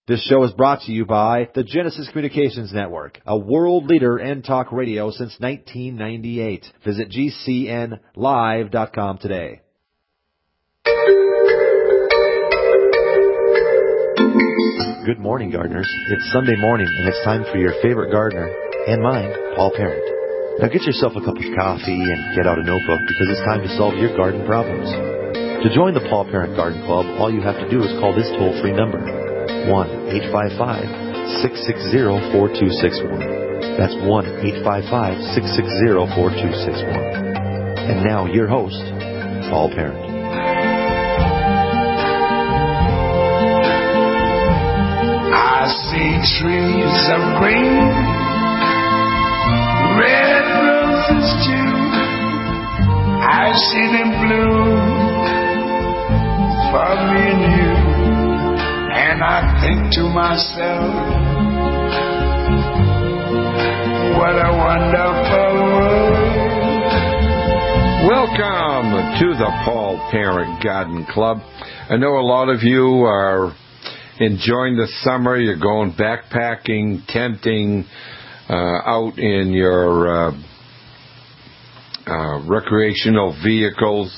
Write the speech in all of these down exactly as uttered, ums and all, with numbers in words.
This show is brought to you by the Genesis Communications Network, a world leader in talk radio since nineteen ninety-eight. Visit G C N live dot com today. Good morning, gardeners. It's Sunday morning, and it's time for your favorite gardener, and mine, Paul Parent. Now get yourself a cup of coffee and get out a notebook because it's time to solve your garden problems. To join the Paul Parent Garden Club, all you have to do is call this toll-free number, one eight five five, six six zero, four two six one. That's one eight five five, six six zero, four two six one. And now your host, Paul Parent. I see trees of green, red roses too. I see them bloom for me and you. And I think to myself, what a wonderful world. Welcome to the Paul Parent Garden Club. I know a lot of you are enjoying the summer. You're going backpacking, tenting, uh, out in your uh, uh, recreational vehicles,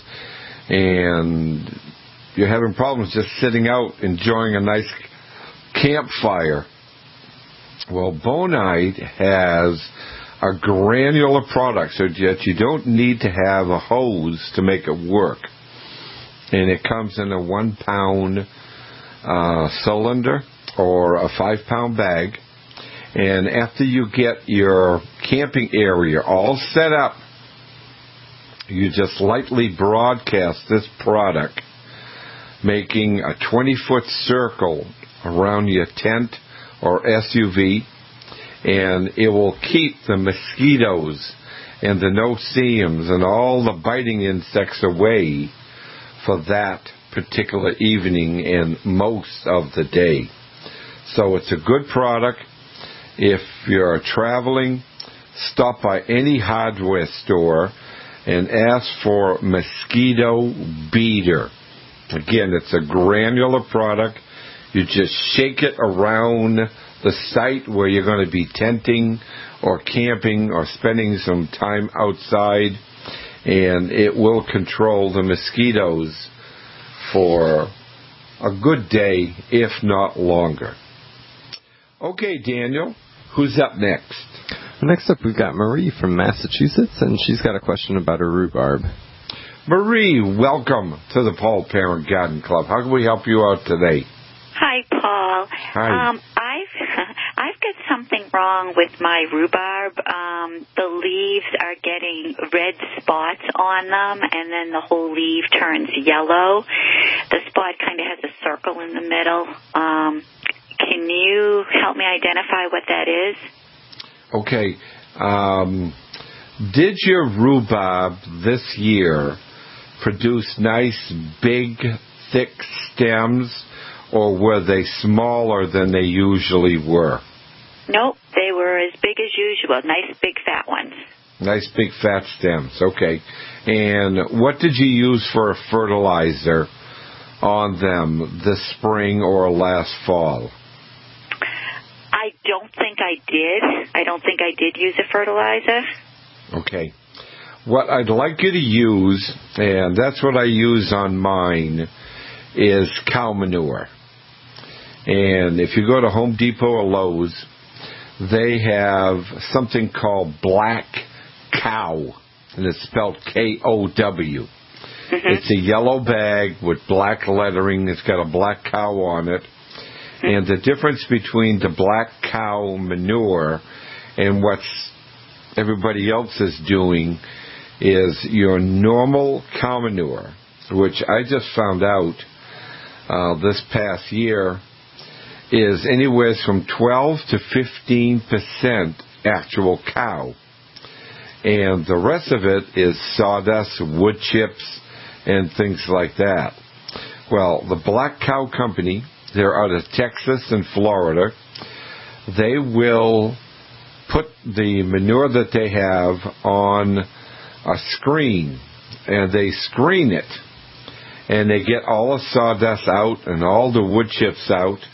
and you're having problems just sitting out enjoying a nice campfire. Well, Bonide has a granular product so that you don't need to have a hose to make it work. And it comes in a one pound uh, cylinder or a five pound bag. And after you get your camping area all set up, you just lightly broadcast this product, making a twenty-foot circle around your tent or S U V, and it will keep the mosquitoes and the no-see-ums and all the biting insects away for that particular evening and most of the day. So it's a good product. If you're traveling, stop by any hardware store and ask for Mosquito Beater. Again, it's a granular product. You just shake it around the site where you're going to be tenting or camping or spending some time outside, and it will control the mosquitoes for a good day, if not longer. Okay, Daniel, who's up next? Next up, we've got Marie from Massachusetts, and she's got a question about her rhubarb. Marie, welcome to the Paul Parent Garden Club. How can we help you out today? Hi, Paul. Hi. Um, I've I've got something wrong with my rhubarb. Um, the leaves are getting red spots on them, and then the whole leaf turns yellow. The spot kind of has a circle in the middle. Um, can you help me identify what that is? Okay. Um, did your rhubarb this year produce nice, big, thick stems, or were they smaller than they usually were? Nope, they were as big as usual. Nice, big, fat ones. Nice, big, fat stems. Okay. And what did you use for a fertilizer on them this spring or last fall? I don't think I did. I don't think I did use a fertilizer. Okay. What I'd like you to use, and that's what I use on mine, is cow manure. And if you go to Home Depot or Lowe's, they have something called Black Cow, and it's spelled K O W. Mm-hmm. It's a yellow bag with black lettering. It's got a black cow on it. Mm-hmm. And the difference between the Black Cow manure and what everybody else is doing is your normal cow manure, which I just found out uh, this past year is anywhere from twelve to fifteen percent actual cow. And the rest of it is sawdust, wood chips, and things like that. Well, the Black Cow Company, they're out of Texas and Florida. They will put the manure that they have on a screen, and they screen it, and they get all the sawdust out and all the wood chips out,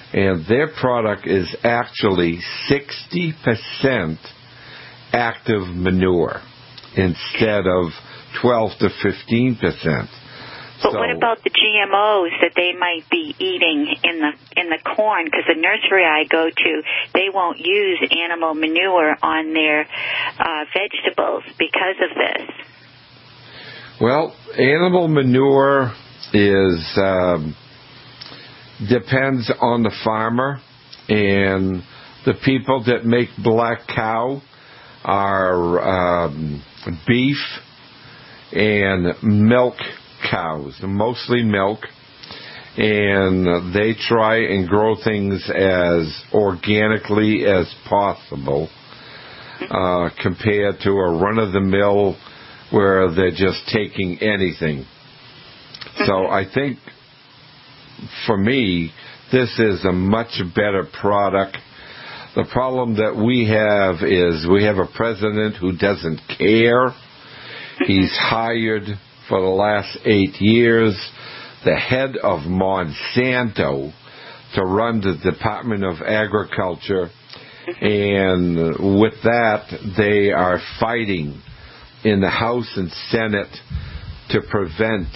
and their product is actually sixty percent active manure instead of twelve to fifteen percent. But so, what about the G M Os that they might be eating in the in the corn? Because the nursery I go to, they won't use animal manure on their uh, vegetables because of this. Well, animal manure is um, depends on the farmer, and the people that make black cow are um, beef and milk cows, mostly milk, and they try and grow things as organically as possible uh, compared to a run-of-the-mill where they're just taking anything. So I think, for me, this is a much better product. The problem that we have is we have a president who doesn't care. He's hired for the last eight years the head of Monsanto to run the Department of Agriculture, and with that they are fighting in the House and Senate to prevent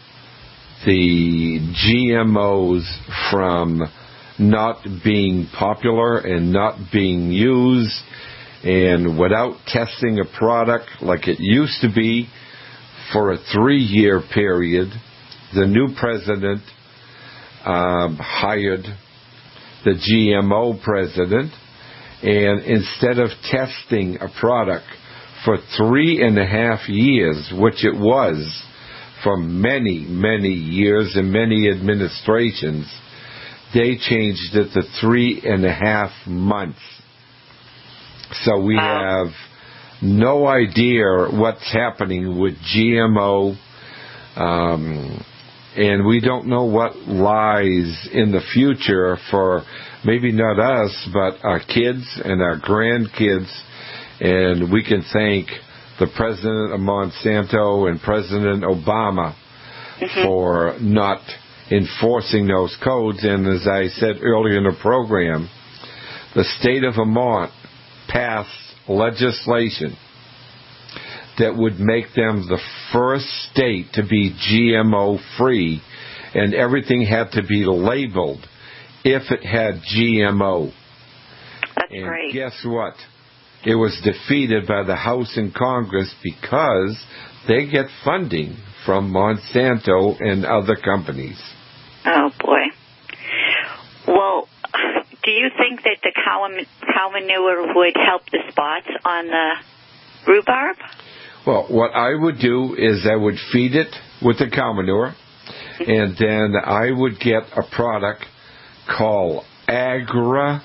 the G M Os from not being popular and not being used, and without testing a product like it used to be for a three-year period, the new president um, hired the G M O president, and instead of testing a product for three and a half years, which it was for many, many years and many administrations, they changed it to three and a half months. So we have no idea what's happening with G M O, um, and we don't know what lies in the future for maybe not us, but our kids and our grandkids. And we can thank the president of Monsanto and President Obama mm-hmm. for not enforcing those codes. And as I said earlier in the program, the state of Vermont passed legislation that would make them the first state to be G M O free, and everything had to be labeled if it had G M O. That's and great. Guess what? It was defeated by the House and Congress because they get funding from Monsanto and other companies. Oh, boy. Well, do you think that the cow, cow manure would help the spots on the rhubarb? Well, what I would do is I would feed it with the cow manure, and then I would get a product called AgriFos.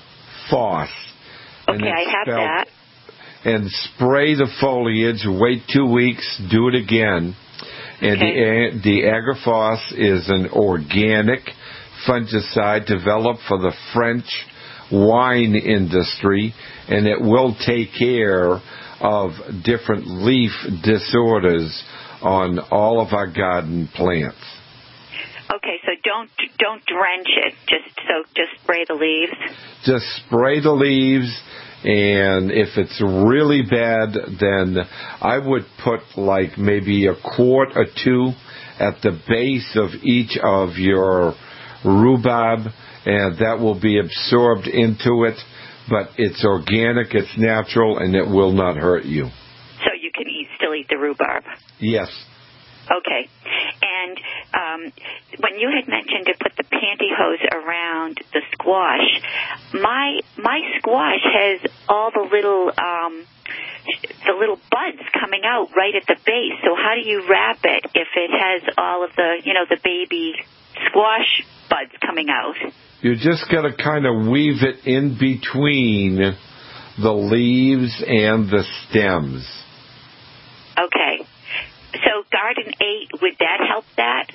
Okay, I have spelled, that. And spray the foliage, wait two weeks, do it again. And okay. the, the AgriFos is an organic fungicide developed for the French wine industry, and it will take care of different leaf disorders on all of our garden plants. Okay, so don't don't drench it. Just so just spray the leaves. Just spray the leaves, and if it's really bad, then I would put like maybe a quart or two at the base of each of your rhubarb, and that will be absorbed into it. But it's organic, it's natural, and it will not hurt you. So you can eat, still eat the rhubarb? Yes. Okay. And um, when you had mentioned to put the pantyhose around the squash, my my squash has all the little um, the little buds coming out right at the base. So how do you wrap it if it has all of the, you know, the baby squash buds coming out? You just got to kind of weave it in between the leaves and the stems. Okay. So Garden eight, would that help that?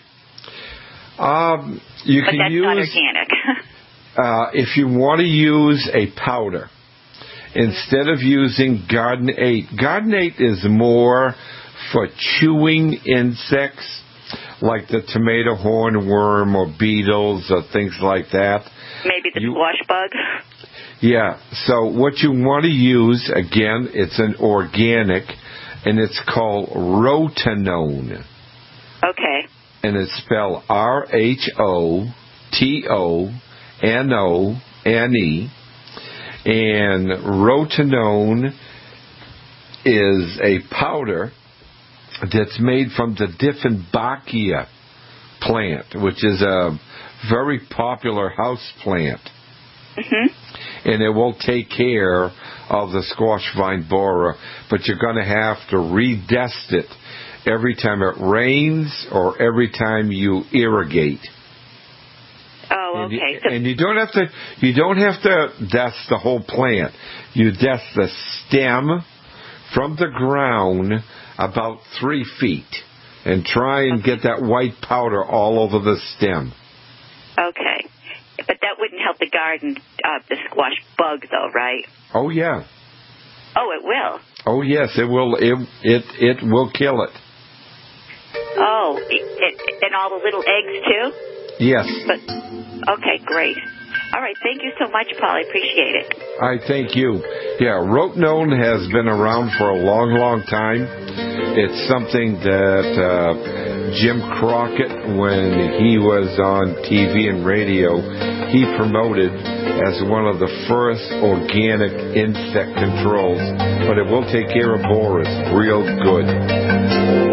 Um, you but can that's use, not organic. uh, if you want to use a powder, instead of using Garden eight, Garden eight is more for chewing insects like the tomato hornworm or beetles or things like that. Maybe the you, squash bug. Yeah, so what you want to use, again, it's an organic, and it's called Rotenone. Okay. And it's spelled R H O T O N O N E. And Rotenone is a powder that's made from the Dieffenbachia plant, which is a very popular house plant. Mm-hmm. And it will take care of the squash vine borer, but you're going to have to re-dust it every time it rains or every time you irrigate. Oh, okay. And you, so, and you don't have to you don't have to dust the whole plant. You dust the stem from the ground about three feet and try and okay. get that white powder all over the stem. Okay. But that wouldn't help the garden, uh, the squash bug, though, right? Oh, yeah. Oh, it will? Oh, yes, it will. It it, it will kill it. Oh, it, it, and all the little eggs, too? Yes. But, okay, great. All right, thank you so much, Paul. I appreciate it. I thank you. Yeah, Rotenone has been around for a long, long time. It's something that uh, Jim Crockett, when he was on T V and radio, he promoted as one of the first organic insect controls. But it will take care of borers real good.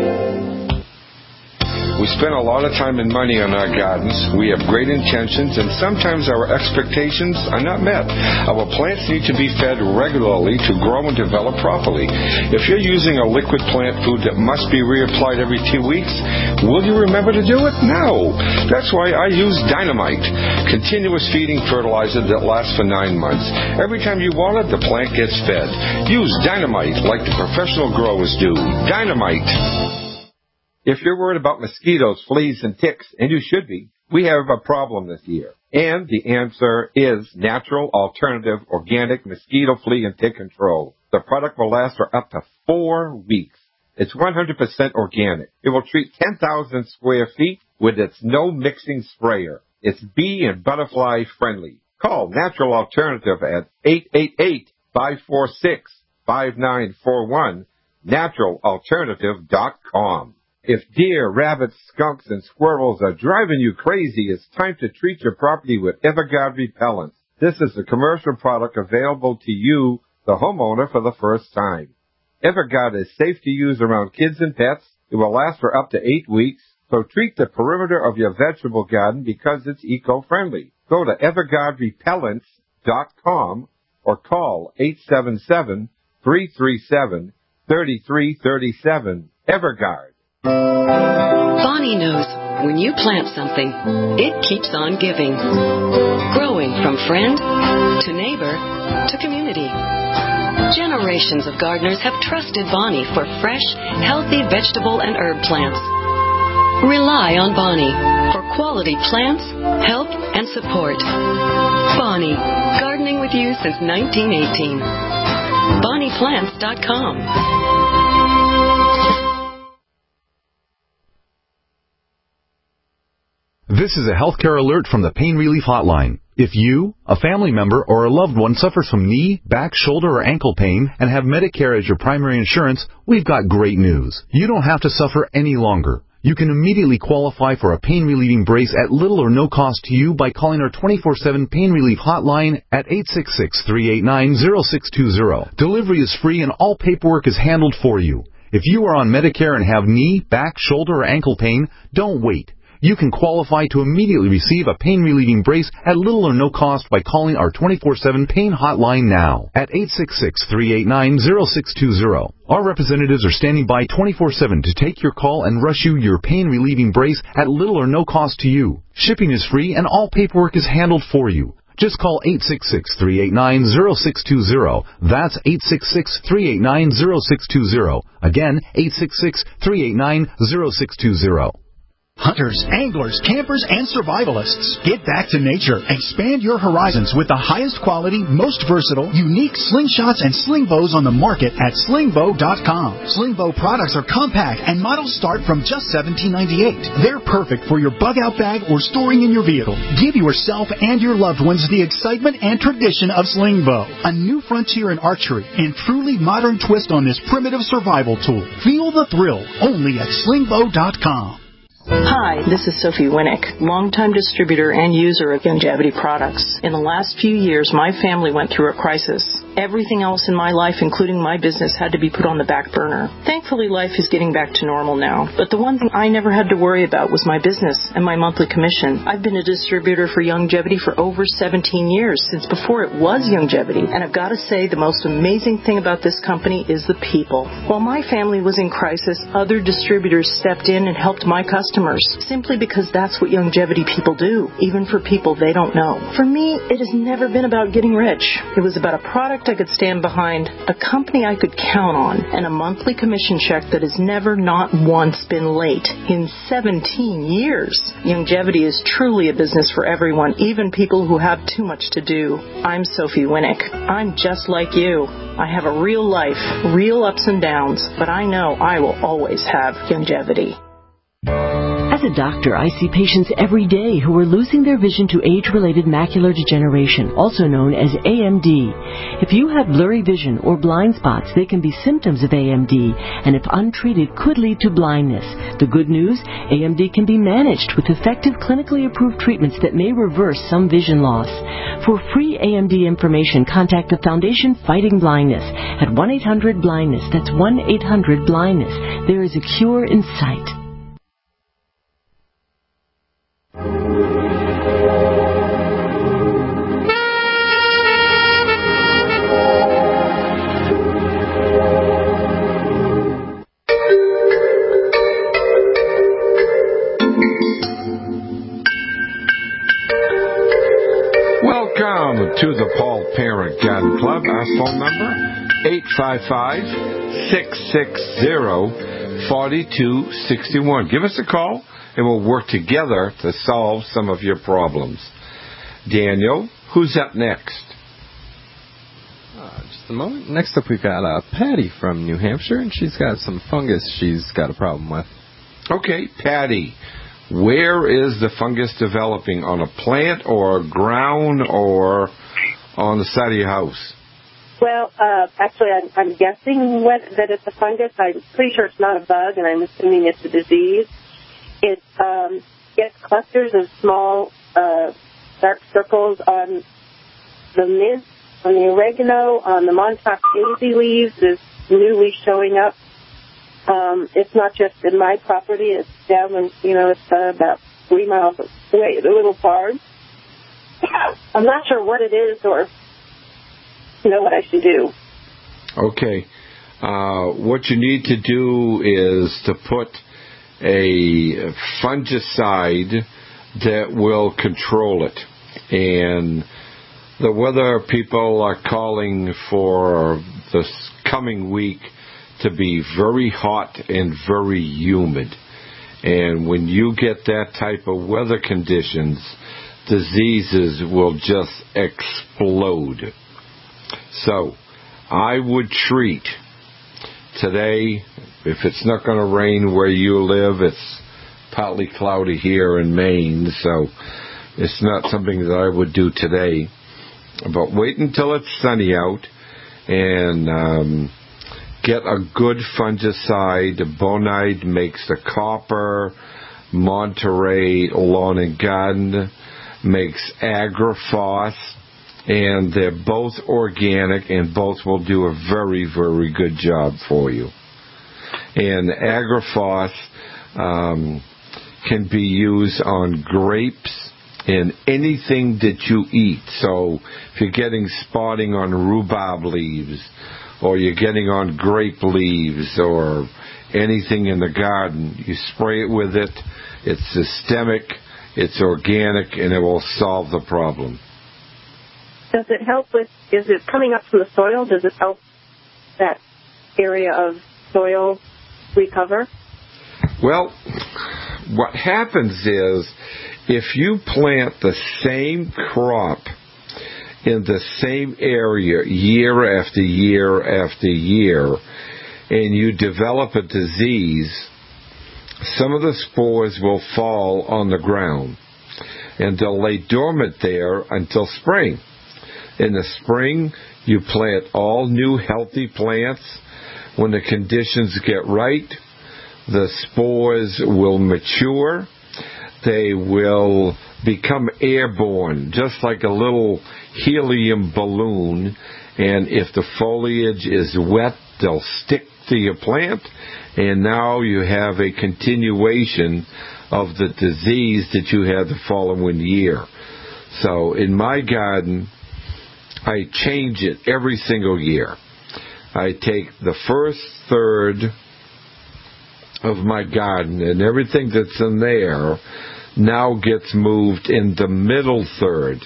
We spend a lot of time and money on our gardens. We have great intentions, and sometimes our expectations are not met. Our plants need to be fed regularly to grow and develop properly. If you're using a liquid plant food that must be reapplied every two weeks, will you remember to do it? No. That's why I use Dynamite, continuous feeding fertilizer that lasts for nine months. Every time you water, the plant gets fed. Use Dynamite like the professional growers do. Dynamite. If you're worried about mosquitoes, fleas, and ticks, and you should be, we have a problem this year. And the answer is natural, alternative, organic mosquito, flea, and tick control. The product will last for up to four weeks. It's one hundred percent organic. It will treat ten thousand square feet with its no-mixing sprayer. It's bee and butterfly friendly. Call Natural Alternative at eight eight eight, five four six, five nine four one, natural alternative dot com. If deer, rabbits, skunks, and squirrels are driving you crazy, it's time to treat your property with Everguard repellents. This is a commercial product available to you, the homeowner, for the first time. Everguard is safe to use around kids and pets. It will last for up to eight weeks. So treat the perimeter of your vegetable garden because it's eco-friendly. Go to everguard repellents dot com or call eight seven seven, three three seven, three three three seven. Everguard. Bonnie knows when you plant something, it keeps on giving. Growing from friend to neighbor to community. Generations of gardeners have trusted Bonnie for fresh, healthy vegetable and herb plants. Rely on Bonnie for quality plants, help, and support. Bonnie, gardening with you since nineteen eighteen. bonnie plants dot com. This is a healthcare alert from the Pain Relief Hotline. If you, a family member, or a loved one suffers from knee, back, shoulder, or ankle pain and have Medicare as your primary insurance, we've got great news. You don't have to suffer any longer. You can immediately qualify for a pain-relieving brace at little or no cost to you by calling our twenty-four seven Pain Relief Hotline at eight six six, three eight nine, zero six two zero. Delivery is free and all paperwork is handled for you. If you are on Medicare and have knee, back, shoulder, or ankle pain, don't wait. You can qualify to immediately receive a pain-relieving brace at little or no cost by calling our twenty-four seven Pain Hotline now at eight six six, three eight nine, zero six two zero. Our representatives are standing by twenty-four seven to take your call and rush you your pain-relieving brace at little or no cost to you. Shipping is free and all paperwork is handled for you. Just call eight six six, three eight nine, zero six two zero. That's eight six six, three eight nine, zero six two zero. Again, eight six six, three eight nine, zero six two zero. Hunters, anglers, campers, and survivalists, get back to nature. Expand your horizons with the highest quality, most versatile, unique slingshots and sling bows on the market at sling bow dot com. Sling bow products are compact and models start from just seventeen ninety-eight. They're perfect for your bug-out bag or storing in your vehicle. Give yourself and your loved ones the excitement and tradition of sling bow, a new frontier in archery and truly modern twist on this primitive survival tool. Feel the thrill only at sling bow dot com. Hi, this is Sophie Winnick, longtime distributor and user of Youngevity products. In the last few years, my family went through a crisis. Everything else in my life, including my business, had to be put on the back burner. Thankfully, life is getting back to normal now. But the one thing I never had to worry about was my business and my monthly commission. I've been a distributor for Youngevity for over seventeen years, since before it was Youngevity. And I've got to say, the most amazing thing about this company is the people. While my family was in crisis, other distributors stepped in and helped my customers, simply because that's what Youngevity people do, even for people they don't know. For me, it has never been about getting rich. It was about a product I could stand behind, a company I could count on, and a monthly commission check that has never not once been late in seventeen years. Youngevity is truly a business for everyone, even people who have too much to do. I'm Sophie Winnick. I'm just like you. I have a real life, real ups and downs, but I know I will always have Youngevity. As a doctor, I see patients every day who are losing their vision to age-related macular degeneration, also known as A M D. If you have blurry vision or blind spots, they can be symptoms of A M D, and if untreated, could lead to blindness. The good news, A M D can be managed with effective clinically approved treatments that may reverse some vision loss. For free A M D information, contact the Foundation Fighting Blindness at one eight hundred blindness. That's one eight hundred blindness. There is a cure in sight. Welcome to the Paul Parent Garden Club. Our phone number, eight five five, six six zero, four two six one. Give us a call, and we'll work together to solve some of your problems. Daniel, who's up next? Uh, just a moment. Next up, we've got uh, Patty from New Hampshire, and she's got some fungus she's got a problem with. Okay, Patty. Where is the fungus developing? On a plant or ground or on the side of your house? Well, uh, actually, I'm, I'm guessing what, that it's a fungus. I'm pretty sure it's not a bug, and I'm assuming it's a disease. It um, gets clusters of small uh, dark circles on the mint, on the oregano, on the Montauk daisy leaves is newly showing up. Um, it's not just in my property. It's down, in, you know, it's uh, about three miles away, the little farm. I'm not sure what it is or, you know, what I should do. Okay. Uh, what you need to do is to put a fungicide that will control it. And the weather people are calling for this coming week to be very hot and very humid. And when you get that type of weather conditions, diseases will just explode. So I would treat today, if it's not going to rain where you live, it's partly cloudy here in Maine, so it's not something that I would do today. But wait until it's sunny out and um, get a good fungicide. Bonide makes the copper. Monterey Lawn and Garden makes Agrifos. And they're both organic, and both will do a very, very good job for you. And Agrifos um, can be used on grapes and anything that you eat. So if you're getting spotting on rhubarb leaves, or you're getting on grape leaves, or anything in the garden, you spray it with it. It's systemic, it's organic, and it will solve the problem. Does it help with, is it coming up from the soil? Does it help that area of soil recover? Well, what happens is, if you plant the same crop in the same area year after year after year, and you develop a disease, some of the spores will fall on the ground, and they'll lay dormant there until spring. In the spring, you plant all new healthy plants. When the conditions get right, the spores will mature. They will become airborne, just like a little helium balloon. And if the foliage is wet, they'll stick to your plant. And now you have a continuation of the disease that you had the following year. So in my garden, I change it every single year. I take the first third of my garden, and everything that's in there now gets moved in the middle third.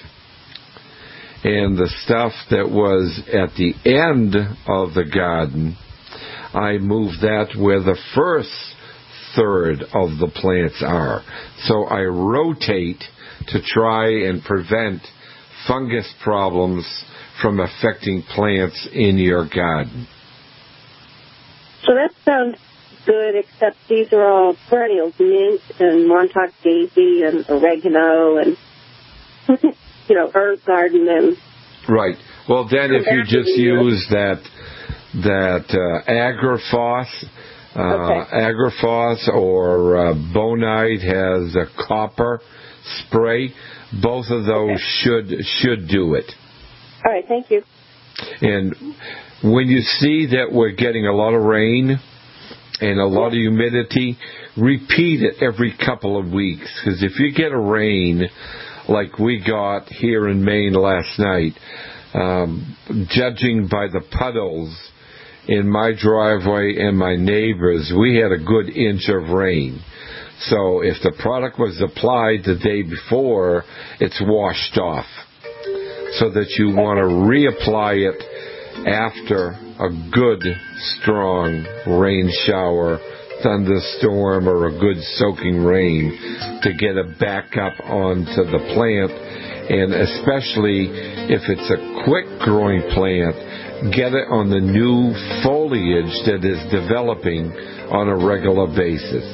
And the stuff that was at the end of the garden, I move that where the first third of the plants are. So I rotate to try and prevent fungus problems from affecting plants in your garden. So that sounds good, except these are all perennials, mint and Montauk daisy and oregano and, you know, herb garden and... Right. Well, then if you just use that that uh, Agrifos, uh, okay. Agrifos or uh, Bonide has a copper spray, both of those okay. should should do it. All right, thank you. And when you see that we're getting a lot of rain and a lot of humidity, repeat it every couple of weeks. Because if you get a rain like we got here in Maine last night, um, judging by the puddles in my driveway and my neighbors, we had a good inch of rain. So if the product was applied the day before, it's washed off. So that you want to reapply it after a good, strong rain shower, thunderstorm, or a good soaking rain to get it back up onto the plant. And especially if it's a quick-growing plant, get it on the new foliage that is developing on a regular basis.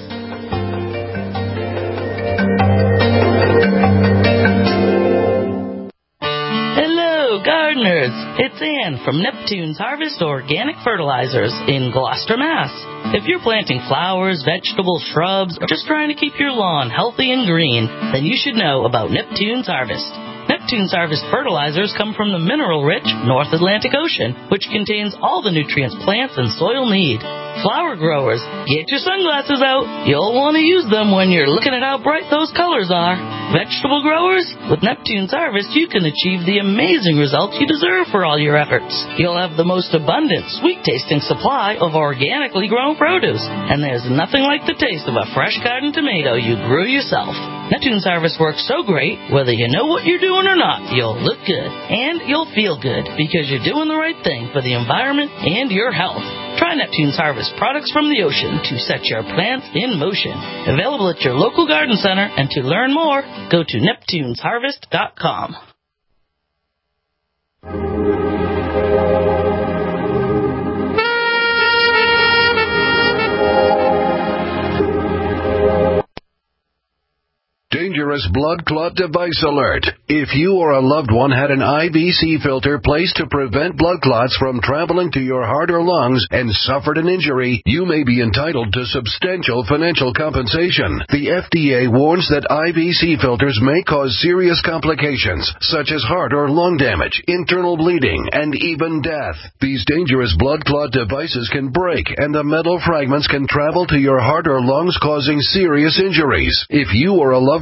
Gardeners, it's Ann from Neptune's Harvest Organic Fertilizers in Gloucester, Mass. If you're planting flowers, vegetables, shrubs, or just trying to keep your lawn healthy and green, then you should know about Neptune's Harvest. Neptune's Harvest fertilizers come from the mineral-rich North Atlantic Ocean, which contains all the nutrients plants and soil need. Flower growers, get your sunglasses out. You'll want to use them when you're looking at how bright those colors are. Vegetable growers, with Neptune's Harvest, you can achieve the amazing results you deserve for all your efforts. You'll have the most abundant, sweet-tasting supply of organically grown produce, and there's nothing like the taste of a fresh garden tomato you grew yourself. Neptune's Harvest works so great, whether you know what you're doing or not, you'll look good, and you'll feel good, because you're doing the right thing for the environment and your health. Try Neptune's Harvest products from the ocean to set your plants in motion. Available at your local garden center, and to learn more, go to neptunes harvest dot com. Dangerous blood clot device alert. If you or a loved one had an I V C filter placed to prevent blood clots from traveling to your heart or lungs and suffered an injury, you may be entitled to substantial financial compensation. The F D A warns that I V C filters may cause serious complications, such as heart or lung damage, internal bleeding, and even death. These dangerous blood clot devices can break, and the metal fragments can travel to your heart or lungs, causing serious injuries. If you or a loved one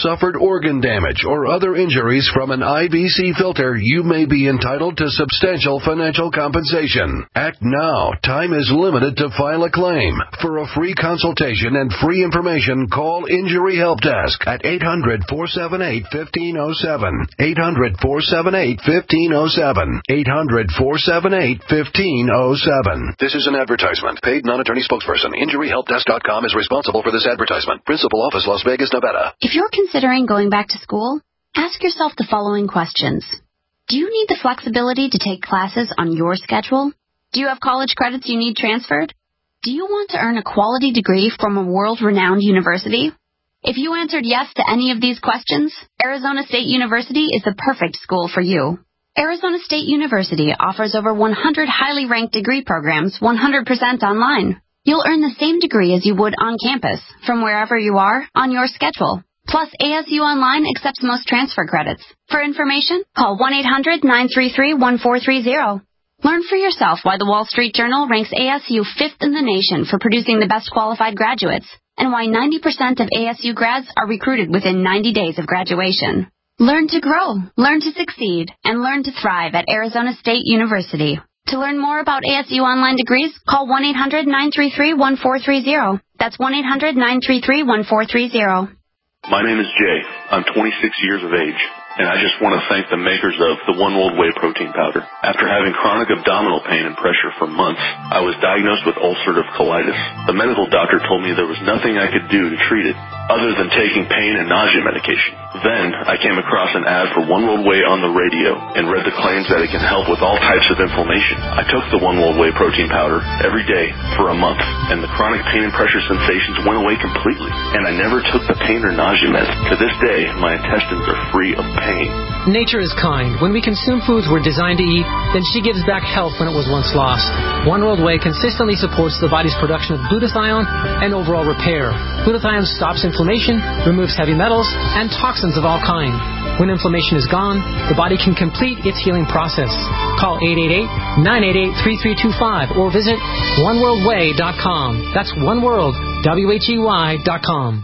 suffered organ damage or other injuries from an I B C filter, you may be entitled to substantial financial compensation. Act now. Time is limited to file a claim. For a free consultation and free information, call Injury Help Desk at eight hundred, four seven eight, one five zero seven. eight hundred, four seven eight, one five zero seven. eight hundred, four seven eight, one five zero seven. This is an advertisement. Paid non-attorney spokesperson. Injury Help Desk dot com is responsible for this advertisement. Principal office, Las Vegas, Nevada. If you're considering going back to school, ask yourself the following questions. Do you need the flexibility to take classes on your schedule? Do you have college credits you need transferred? Do you want to earn a quality degree from a world-renowned university? If you answered yes to any of these questions, Arizona State University is the perfect school for you. Arizona State University offers over one hundred highly ranked degree programs one hundred percent online. You'll earn the same degree as you would on campus, from wherever you are, on your schedule. Plus, A S U Online accepts most transfer credits. For information, call one eight hundred, nine three three, one four three zero. Learn for yourself why the Wall Street Journal ranks A S U fifth in the nation for producing the best qualified graduates, and why ninety percent of A S U grads are recruited within ninety days of graduation. Learn to grow, learn to succeed, and learn to thrive at Arizona State University. To learn more about A S U Online degrees, call one eight hundred, nine three three, one four three zero. That's one eight hundred, nine three three, one four three zero. My name is Jay. I'm twenty-six years of age, and I just want to thank the makers of the One World Whey protein powder. After having chronic abdominal pain and pressure for months, I was diagnosed with ulcerative colitis. The medical doctor told me there was nothing I could do to treat it other than taking pain and nausea medication. Then I came across an ad for One World Whey on the radio and read the claims that it can help with all types of inflammation. I took the One World Whey protein powder every day for a month, and the chronic pain and pressure sensations went away completely. And I never took the pain or nausea meds. To this day, my intestines are free of pain. Nature is kind. When we consume foods we're designed to eat, then she gives back health when it was once lost. One World Whey consistently supports the body's production of glutathione and overall repair. Glutathione stops inflammation, removes heavy metals, and toxins of all kind. When inflammation is gone, the body can complete its healing process. Call eight eight eight, nine eight eight, three three two five or visit one world whey dot com. That's one world, W H E Y dot com.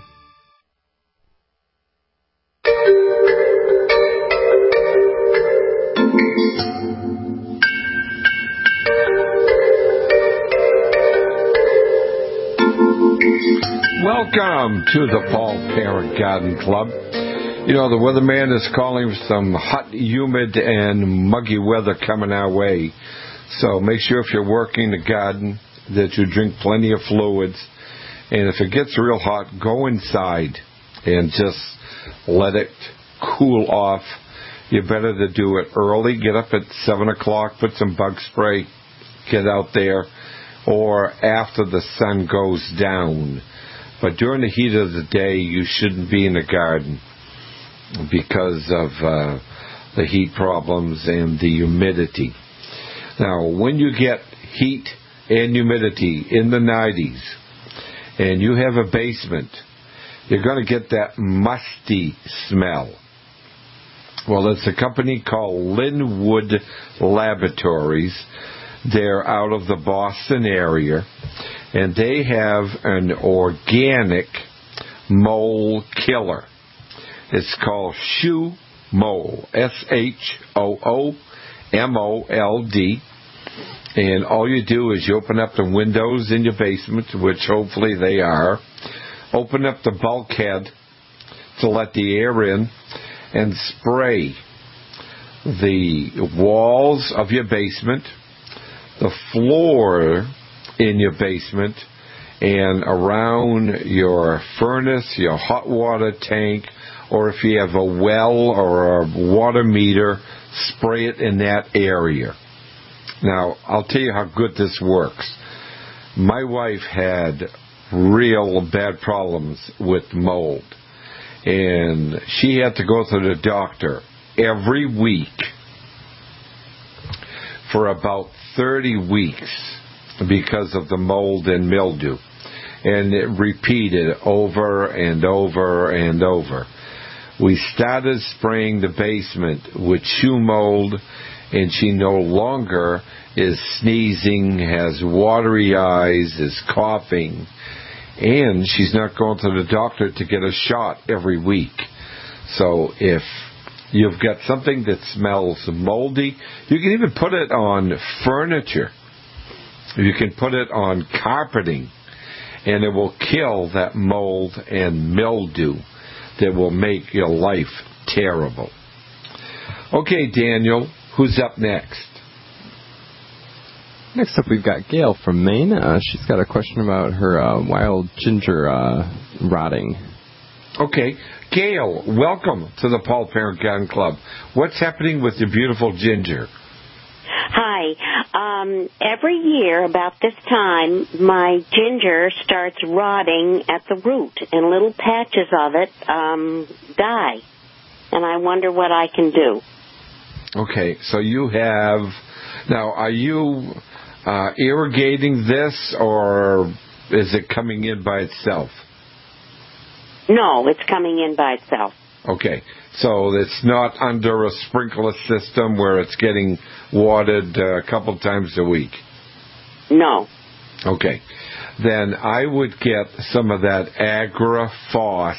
Welcome to the Paul Parent Garden Club. You know, the weatherman is calling for some hot, humid, and muggy weather coming our way. So make sure if you're working the garden that you drink plenty of fluids. And if it gets real hot, go inside and just let it cool off. You're better to do it early. Get up at seven o'clock, put some bug spray, get out there, or after the sun goes down. But during the heat of the day, you shouldn't be in the garden because of uh, the heat problems and the humidity. Now, when you get heat and humidity in the nineties and you have a basement, you're going to get that musty smell. Well, it's a company called Linwood Laboratories. They're out of the Boston area, and they have an organic mole killer. It's called Shoe Mole, S H O O M O L D. And all you do is you open up the windows in your basement, which hopefully they are. Open up the bulkhead to let the air in and spray the walls of your basement, the floor in your basement, and around your furnace, your hot water tank, or if you have a well or a water meter, spray it in that area. Now, I'll tell you how good this works. My wife had real bad problems with mold, and she had to go to the doctor every week for about thirty weeks because of the mold and mildew. And it repeated over and over and over. We started spraying the basement with shoe mold, and she no longer is sneezing, has watery eyes, is coughing, and she's not going to the doctor to get a shot every week. So if you've got something that smells moldy, you can even put it on furniture. You can put it on carpeting, and it will kill that mold and mildew that will make your life terrible. Okay, Daniel, who's up next? Next up, we've got Gail from Maine. Uh, she's got a question about her uh, wild ginger uh, rotting. Okay. Gail, welcome to the Paul Parent Garden Club. What's happening with your beautiful ginger? Hi. Um, every year about this time, my ginger starts rotting at the root, and little patches of it um, die. And I wonder what I can do. Okay, so you have... Now, are you uh, irrigating this, or is it coming in by itself? No, it's coming in by itself. Okay, so it's not under a sprinkler system where it's getting watered uh, a couple times a week? No. Okay, then I would get some of that Agri-Phos.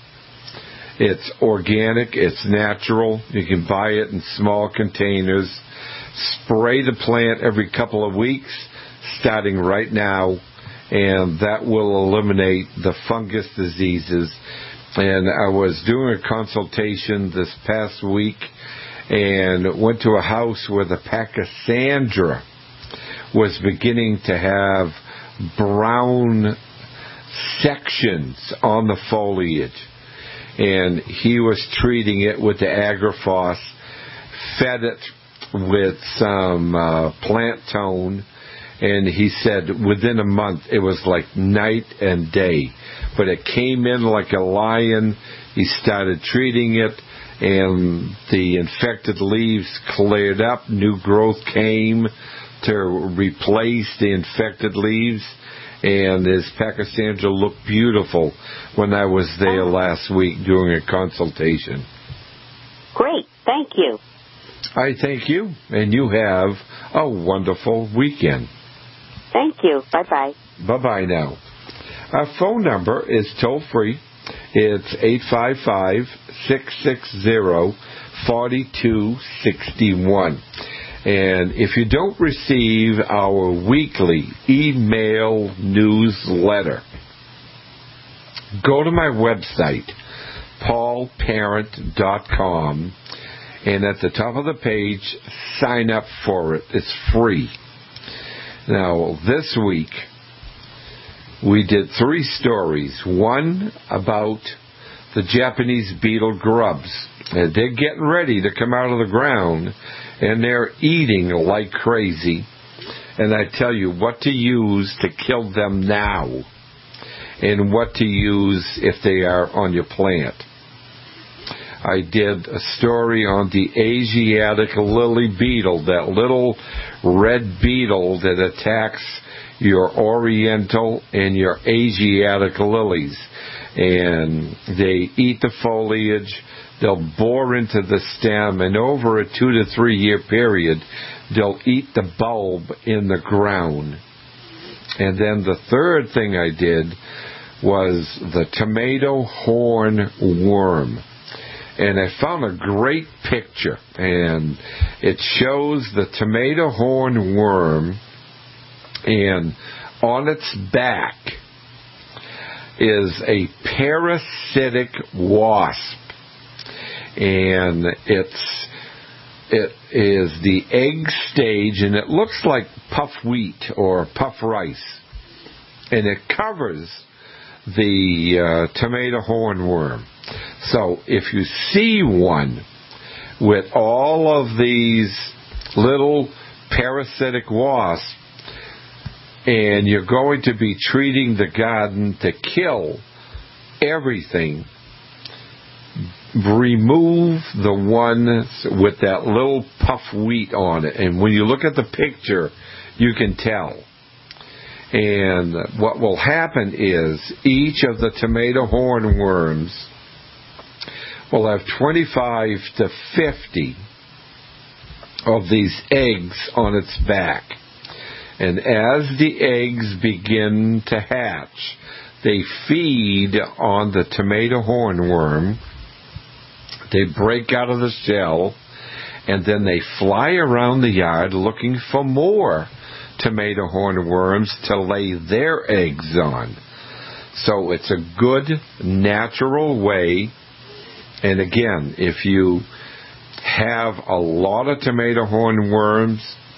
It's organic, it's natural. You can buy it in small containers. Spray the plant every couple of weeks, starting right now, and that will eliminate the fungus diseases. And I was doing a consultation this past week and went to a house where the Pachysandra was beginning to have brown sections on the foliage. And he was treating it with the Agri-Phos, fed it with some uh, plant tone, and he said within a month it was like night and day. But it came in like a lion. He started treating it, and the infected leaves cleared up. New growth came to replace the infected leaves, and his Pachysandra looked beautiful when I was there last week doing a consultation. Great. Thank you. I thank you, and you have a wonderful weekend. Thank you. Bye-bye. Bye-bye now. Our phone number is toll-free. It's eight five five, six six zero, four two six one. And if you don't receive our weekly email newsletter, go to my website, paul parent dot com, and at the top of the page, sign up for it. It's free. Now, this week, we did three stories. One about the Japanese beetle grubs. And they're getting ready to come out of the ground, and they're eating like crazy. And I tell you what to use to kill them now, and what to use if they are on your plant. I did a story on the Asiatic lily beetle, that little red beetle that attacks your Oriental and your Asiatic lilies. And they eat the foliage, they'll bore into the stem, and over a two to three year period, they'll eat the bulb in the ground. And then the third thing I did was the tomato horn worm. And I found a great picture, and it shows the tomato horn worm, and on its back is a parasitic wasp, and it's it is the egg stage, and it looks like puff wheat or puff rice, and it covers the uh, tomato hornworm. So if you see one with all of these little parasitic wasps, and you're going to be treating the garden to kill everything, remove the ones with that little puff wheat on it. And when you look at the picture, you can tell. And what will happen is each of the tomato hornworms will have twenty-five to fifty of these eggs on its back. And as the eggs begin to hatch, they feed on the tomato hornworm, They break out of the shell, and then they fly around the yard looking for more tomato hornworms to lay their eggs on. So it's a good, natural way. And again, if you have a lot of tomato hornworms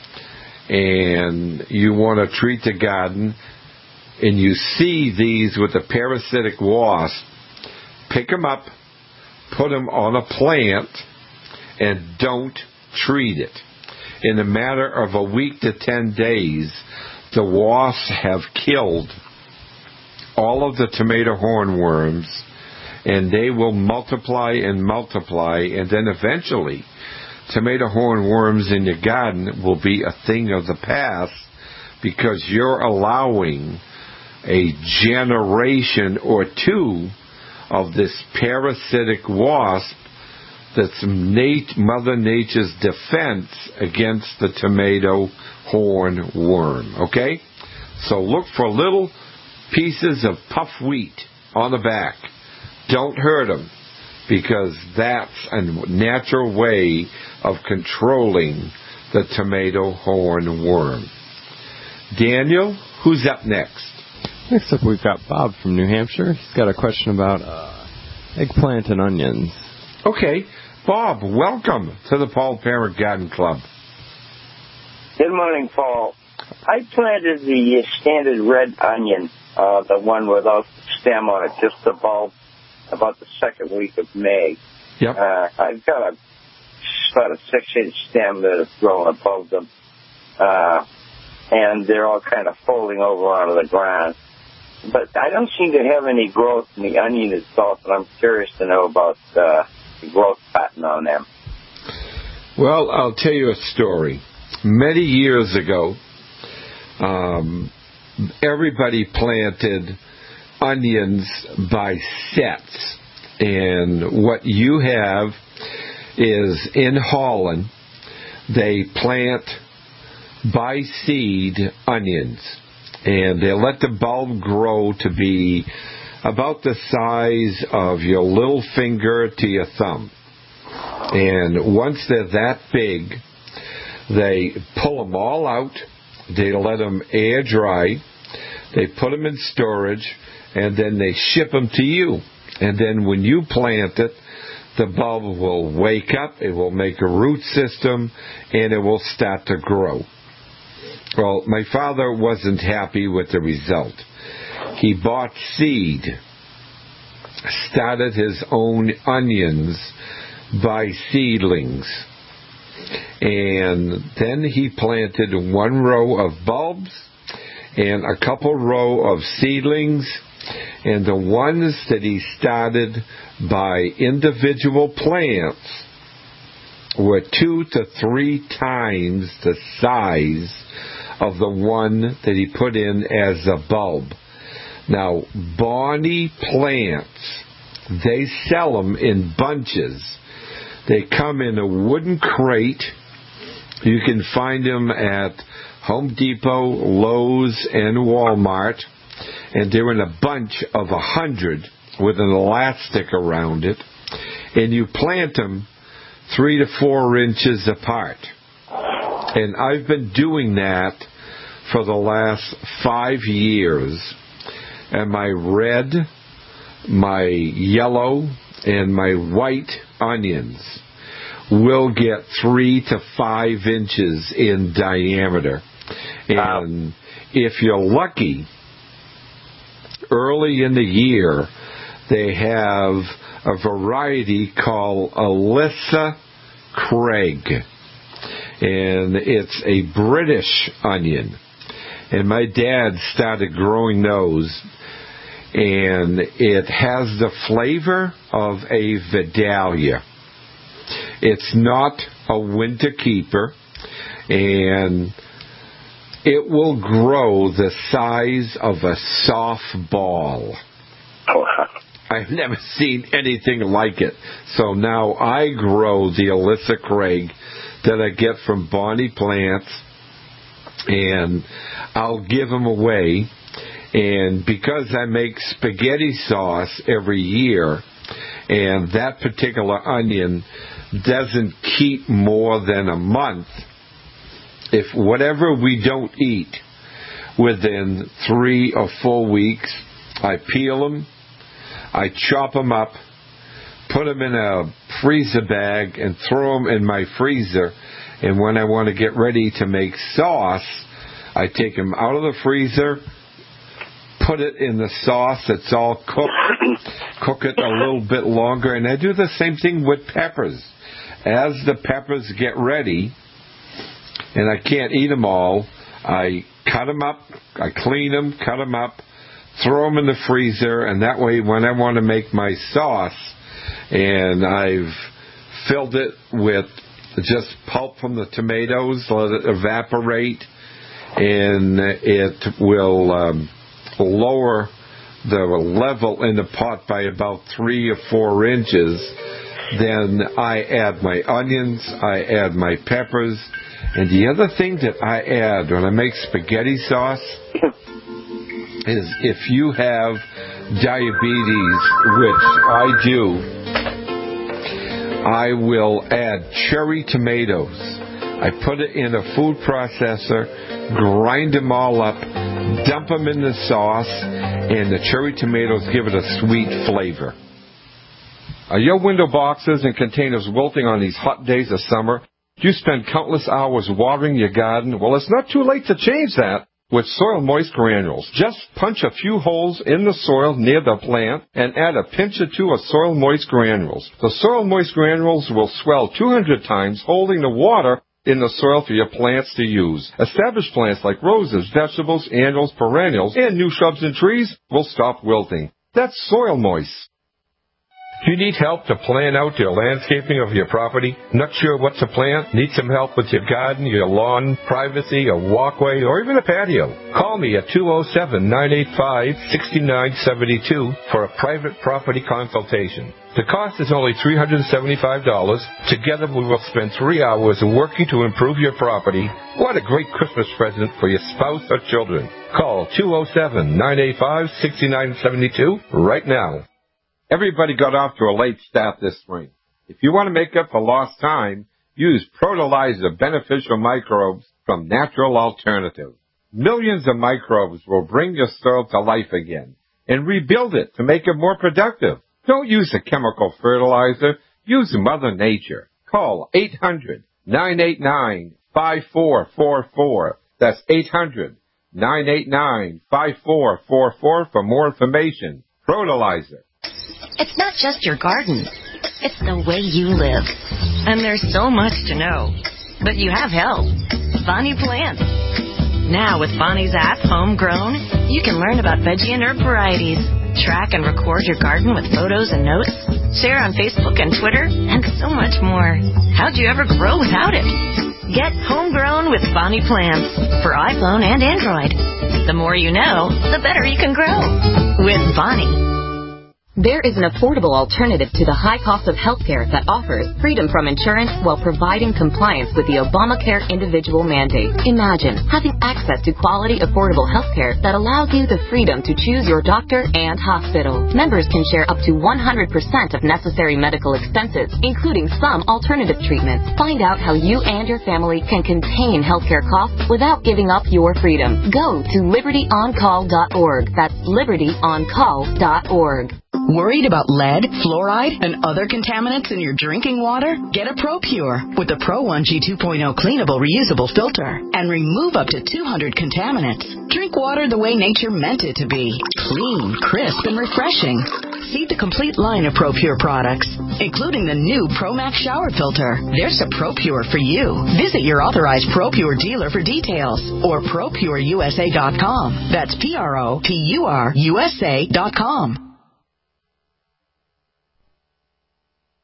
and you want to treat the garden, and you see these with a parasitic wasp, pick them up, put them on a plant, and don't treat it. In a matter of a week to ten days, the wasps have killed all of the tomato hornworms, and they will multiply and multiply, and then eventually tomato hornworms in your garden will be a thing of the past, because you're allowing a generation or two of this parasitic wasp that's nat- Mother Nature's defense against the tomato hornworm. Okay? So look for little pieces of puff wheat on the back. Don't hurt them, because that's a natural way of controlling the tomato hornworm. Daniel, who's up next? Next up, we've got Bob from New Hampshire. He's got a question about uh, eggplant and onions. Okay. Bob, welcome to the Paul Parent Garden Club. Good morning, Paul. I planted the standard red onion, uh, the one without the stem on it, just the bulb, about the second week of May. Yep. Uh, I've got a, about a six-inch stem that is growing above them, uh, and they're all kind of folding over onto the ground. But I don't seem to have any growth in the onion itself, and I'm curious to know about uh, the growth pattern on them. Well, I'll tell you a story. Many years ago, um, everybody planted onions by sets. And what you have is in Holland, they plant by seed onions. And they let the bulb grow to be about the size of your little finger to your thumb. And once they're that big, they pull them all out. They let them air dry. They put them in storage, and then they ship them to you. And then when you plant it, the bulb will wake up, it will make a root system, and it will start to grow. Well, my father wasn't happy with the result. He bought seed, started his own onions by seedlings, and then he planted one row of bulbs and a couple row of seedlings, and the ones that he started by individual plants were two to three times the size of the one that he put in as a bulb. Now, Bonnie plants, they sell them in bunches. They come in a wooden crate. You can find them at Home Depot, Lowe's, and Walmart. And they're in a bunch of a hundred with an elastic around it. And you plant them three to four inches apart. And I've been doing that for the last five years. And my red, my yellow, and my white onions will get three to five inches in diameter. And if you're lucky, early in the year, they have a variety called Alyssa Craig. And it's a British onion. And my dad started growing those, and it has the flavor of a Vidalia. It's not a winter keeper, and it will grow the size of a softball. I've never seen anything like it. So now I grow the Alyssa Craig that I get from Bonnie Plants, and I'll give them away. And because I make spaghetti sauce every year, and that particular onion doesn't keep more than a month, if whatever we don't eat within three or four weeks, I peel them, I chop them up, put them in a freezer bag, and throw them in my freezer. And when I want to get ready to make sauce, I take them out of the freezer, put it in the sauce that's all cooked, cook it a little bit longer, and I do the same thing with peppers. As the peppers get ready, and I can't eat them all, I cut them up, I clean them, cut them up, throw them in the freezer, and that way when I want to make my sauce, and I've filled it with just pulp from the tomatoes, let it evaporate, and it will um, lower the level in the pot by about three or four inches. Then I add my onions, I add my peppers, and the other thing that I add when I make spaghetti sauce is if you have diabetes, which I do, I will add cherry tomatoes. I put it in a food processor, grind them all up, dump them in the sauce, and the cherry tomatoes give it a sweet flavor. Are your window boxes and containers wilting on these hot days of summer? Do you spend countless hours watering your garden? Well, it's not too late to change that with Soil Moist Granules. Just punch a few holes in the soil near the plant and add a pinch or two of Soil Moist Granules. The Soil Moist Granules will swell two hundred times, holding the water in the soil for your plants to use. Established plants like roses, vegetables, annuals, perennials, and new shrubs and trees will stop wilting. That's Soil Moist. Do you need help to plan out your landscaping of your property? Not sure what to plant? Need some help with your garden, your lawn, privacy, a walkway, or even a patio? Call me at two oh seven, nine eight five, six nine seven two for a private property consultation. The cost is only three hundred seventy-five dollars. Together we will spend three hours working to improve your property. What a great Christmas present for your spouse or children. Call two oh seven, nine eight five, six nine seven two right now. Everybody got off to a late start this spring. If you want to make up for lost time, use Protolizer beneficial microbes from Natural Alternative. Millions of microbes will bring your soil to life again and rebuild it to make it more productive. Don't use a chemical fertilizer. Use Mother Nature. Call eight hundred, nine eight nine, five four four four. That's eight hundred, nine eight nine, five four four four for more information. Protolizer. It's not just your garden. It's the way you live. And there's so much to know. But you have help. Bonnie Plants. Now with Bonnie's app, Homegrown, you can learn about veggie and herb varieties, track and record your garden with photos and notes, share on Facebook and Twitter, and so much more. How'd you ever grow without it? Get Homegrown with Bonnie Plants for iPhone and Android. The more you know, the better you can grow. With Bonnie. There is an affordable alternative to the high cost of healthcare that offers freedom from insurance while providing compliance with the Obamacare individual mandate. Imagine having access to quality, affordable healthcare that allows you the freedom to choose your doctor and hospital. Members can share up to one hundred percent of necessary medical expenses, including some alternative treatments. Find out how you and your family can contain healthcare costs without giving up your freedom. Go to liberty on call dot org. That's liberty on call dot org. Worried about lead, fluoride, and other contaminants in your drinking water? Get a ProPure with the Pro one G two point oh cleanable reusable filter and remove up to two hundred contaminants. Drink water the way nature meant it to be. Clean, crisp, and refreshing. See the complete line of ProPure products, including the new ProMax shower filter. There's a ProPure for you. Visit your authorized ProPure dealer for details or pro pure u s a dot com. That's P R O P U R U S A dot com.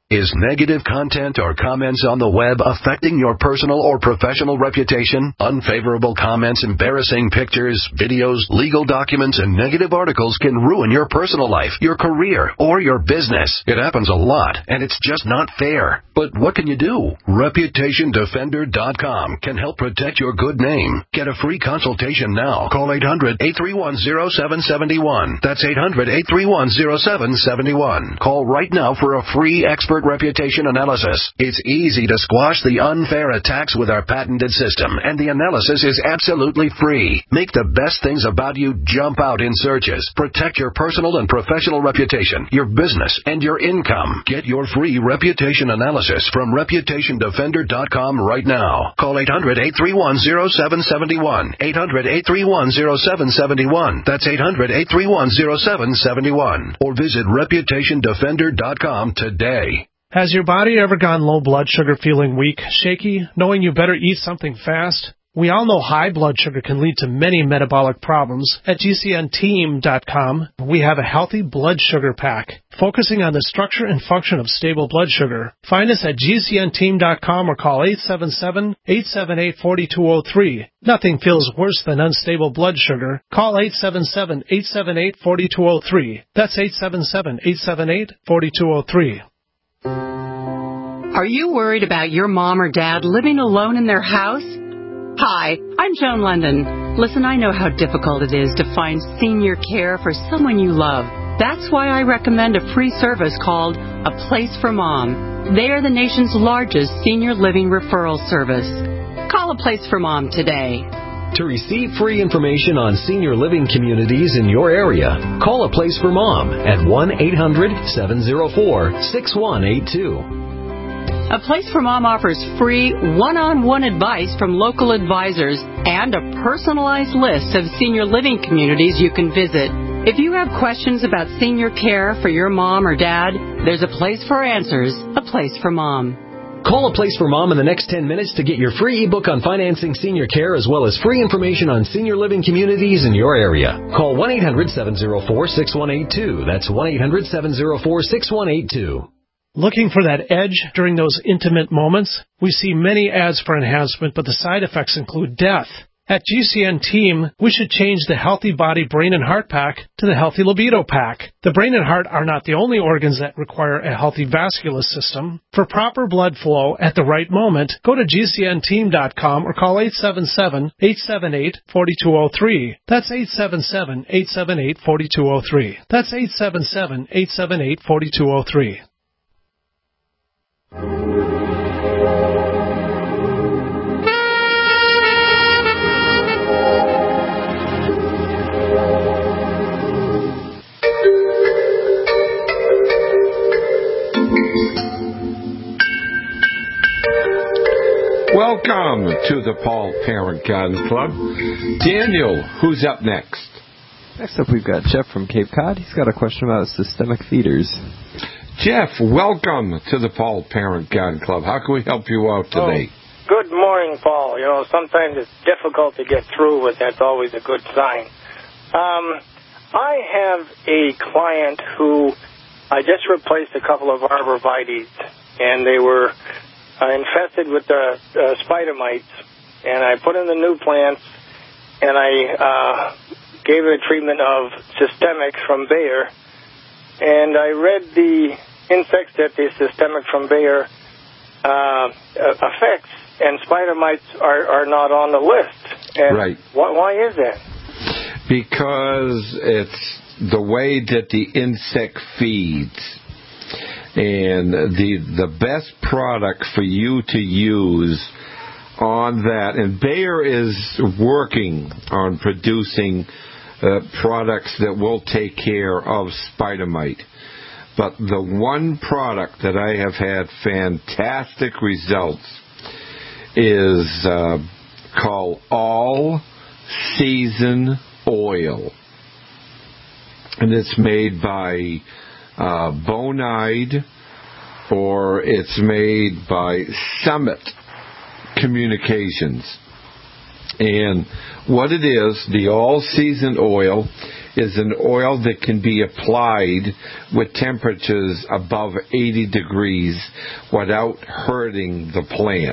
Is negative content or comments on the web affecting your personal or professional reputation? Unfavorable comments, embarrassing pictures, videos, legal documents, and negative articles can ruin your personal life, your career, or your business. It happens a lot, and it's just not fair. But what can you do? Reputation Defender dot com can help protect your good name. Get a free consultation now. Call eight hundred, eight three one, zero seven seven one. That's eight hundred, eight three one, zero seven seven one. Call right now for a free expert reputation analysis. It's easy to squash the unfair attacks with our patented system, and the analysis is absolutely free. Make the best things about you jump out in searches. Protect your personal and professional reputation, your business, and your income. Get your free reputation analysis from Reputation Defender dot com right now. Call eight hundred, eight three one, zero seven seven one. eight hundred, eight three one, zero seven seven one. That's eight hundred, eight three one, zero seven seven one. Or visit Reputation Defender dot com today. Has your body ever gone low blood sugar, feeling weak, shaky, knowing you better eat something fast? We all know high blood sugar can lead to many metabolic problems. At G C N team dot com, we have a healthy blood sugar pack, focusing on the structure and function of stable blood sugar. Find us at G C N team dot com or call eight seven seven, eight seven eight, four two zero three. Nothing feels worse than unstable blood sugar. Call eight seven seven, eight seven eight, four two zero three. That's eight seven seven, eight seven eight, four two zero three. Are you worried about your mom or dad living alone in their house? Hi, I'm Joan London. Listen, I know how difficult it is to find senior care for someone you love. That's why I recommend a free service called A Place for Mom. They are the nation's largest senior living referral service. Call A Place for Mom today. To receive free information on senior living communities in your area, call A Place for Mom at one eight hundred, seven oh four, six one eight two. A Place for Mom offers free one-on-one advice from local advisors and a personalized list of senior living communities you can visit. If you have questions about senior care for your mom or dad, there's a place for answers, A Place for Mom. Call A Place for Mom in the next ten minutes to get your free ebook on financing senior care as well as free information on senior living communities in your area. Call one eight hundred, seven oh four, six one eight two. That's one eight hundred, seven oh four, six one eight two. Looking for that edge during those intimate moments? We see many ads for enhancement, but the side effects include death. At G C N Team, we should change the Healthy Body Brain and Heart Pack to the Healthy Libido Pack. The brain and heart are not the only organs that require a healthy vascular system. For proper blood flow at the right moment, go to G C N team dot com or call eight seven seven, eight seven eight, four two zero three. That's eight seven seven, eight seven eight, four two zero three. That's eight seven seven, eight seven eight, four two zero three. Welcome to the Paul Parent Garden Club. Daniel, who's up next? Next up, we've got Jeff from Cape Cod. He's got a question about systemic feeders. Jeff, welcome to the Paul Parent Garden Club. How can we help you out today? Oh, good morning, Paul. You know, sometimes it's difficult to get through, but that's always a good sign. Um, I have a client who I just replaced a couple of arborvitaes, and they were uh, infested with the uh, spider mites, and I put in the new plants, and I uh, gave it a treatment of systemic from Bayer, and I read the insects that the systemic from Bayer uh, affects, and spider mites are, are not on the list. And right. Wh- why is that? Because it's the way that the insect feeds. And the the best product for you to use on that, and Bayer is working on producing uh, products that will take care of spider mite. But the one product that I have had fantastic results is uh, called All Season Oil. And it's made by uh, Bonide, or it's made by Summit Communications. And what it is, the All Season Oil, is an oil that can be applied with temperatures above eighty degrees without hurting the plant.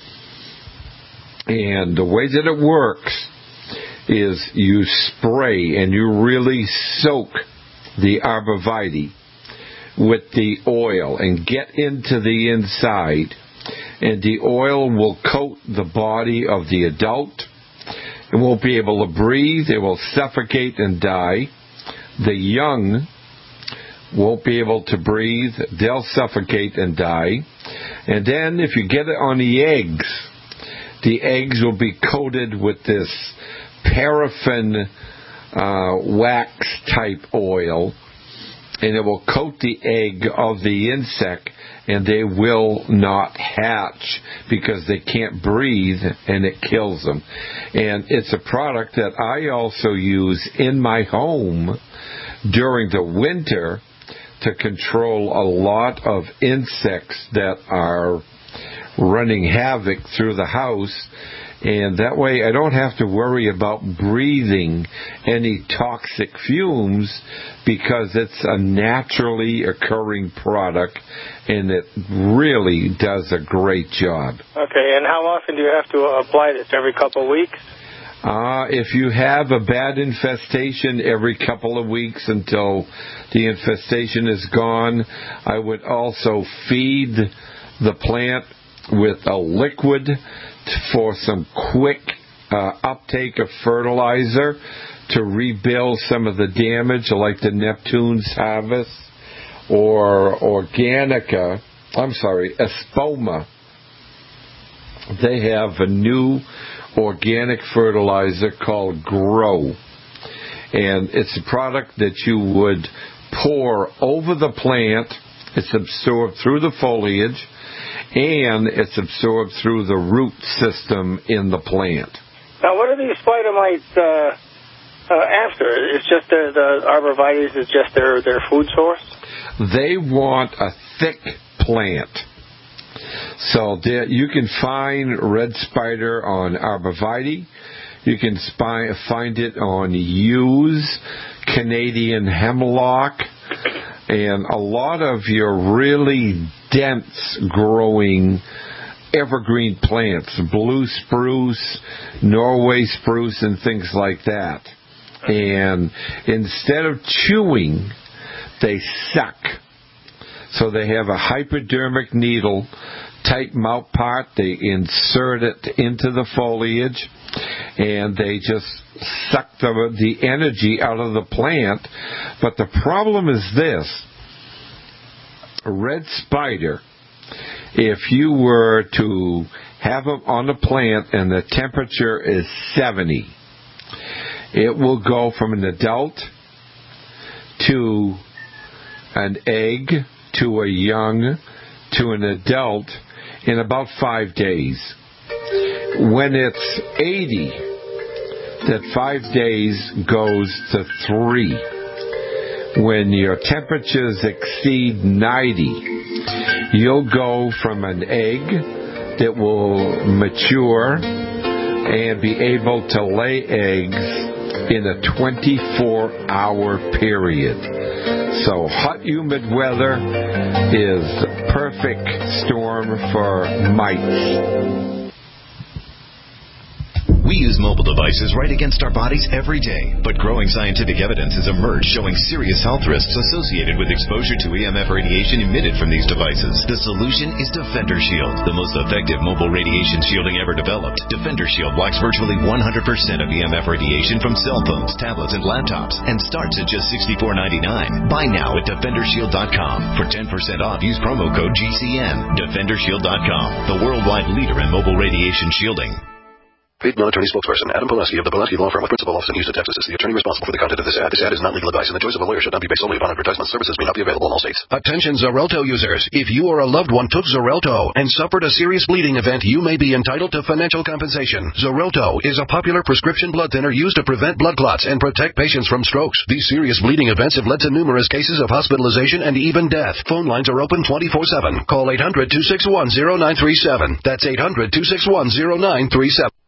And the way that it works is you spray and you really soak the arborvitae with the oil and get into the inside, and the oil will coat the body of the adult. It won't be able to breathe. It will suffocate and die. The young won't be able to breathe. They'll suffocate and die. And then if you get it on the eggs, the eggs will be coated with this paraffin uh, wax type oil, and it will coat the egg of the insect, and they will not hatch because they can't breathe, and it kills them. And it's a product that I also use in my home during the winter to control a lot of insects that are running havoc through the house. And that way I don't have to worry about breathing any toxic fumes because it's a naturally occurring product, and it really does a great job. Okay, and how often do you have to apply this? Every couple of weeks? Uh, if you have a bad infestation, every couple of weeks until the infestation is gone. I would also feed the plant with a liquid for some quick uh, uptake of fertilizer to rebuild some of the damage, like the Neptune's Harvest or Organica. I'm sorry, Espoma. They have a new organic fertilizer called Grow, and it's a product that you would pour over the plant. It's absorbed through the foliage, and it's absorbed through the root system in the plant. Now, what are these spider mites uh, uh, after? It's just the, the arborvitae is just their, their food source? They want a thick plant. So there, you can find red spider on arborvitae. You can spy, find it on yews, Canadian hemlock, and a lot of your really dense growing evergreen plants, blue spruce, Norway spruce, and things like that. And instead of chewing, they suck. So they have a hypodermic needle type mouth part. They insert it into the foliage, and they just suck the, the energy out of the plant. But the problem is this. A red spider, if you were to have them on the plant and the temperature is seventy, it will go from an adult to an egg to a young to an adult in about five days. When it's eighty, that five days goes to three. When your temperatures exceed ninety, you'll go from an egg that will mature and be able to lay eggs in a twenty-four hour period. So hot, humid weather is perfect storm for mites. We use mobile devices right against our bodies every day, but growing scientific evidence has emerged showing serious health risks associated with exposure to E M F radiation emitted from these devices. The solution is Defender Shield, the most effective mobile radiation shielding ever developed. Defender Shield blocks virtually one hundred percent of E M F radiation from cell phones, tablets, and laptops, and starts at just sixty-four ninety-nine. Buy now at defender shield dot com. For ten percent off, use promo code G C N. defender shield dot com, the worldwide leader in mobile radiation shielding. Paid non-attorney spokesperson Adam Pulaski of the Pulaski Law Firm with principal office in Houston, Texas is the attorney responsible for the content of this ad. This ad is not legal advice, and the choice of a lawyer should not be based solely upon advertisement. Services may not be available in all states. Attention Xarelto users. If you or a loved one took Xarelto and suffered a serious bleeding event, you may be entitled to financial compensation. Xarelto is a popular prescription blood thinner used to prevent blood clots and protect patients from strokes. These serious bleeding events have led to numerous cases of hospitalization and even death. Phone lines are open twenty-four seven. Call eight hundred, two six one, zero nine three seven. That's eight hundred, two six one, zero nine three seven.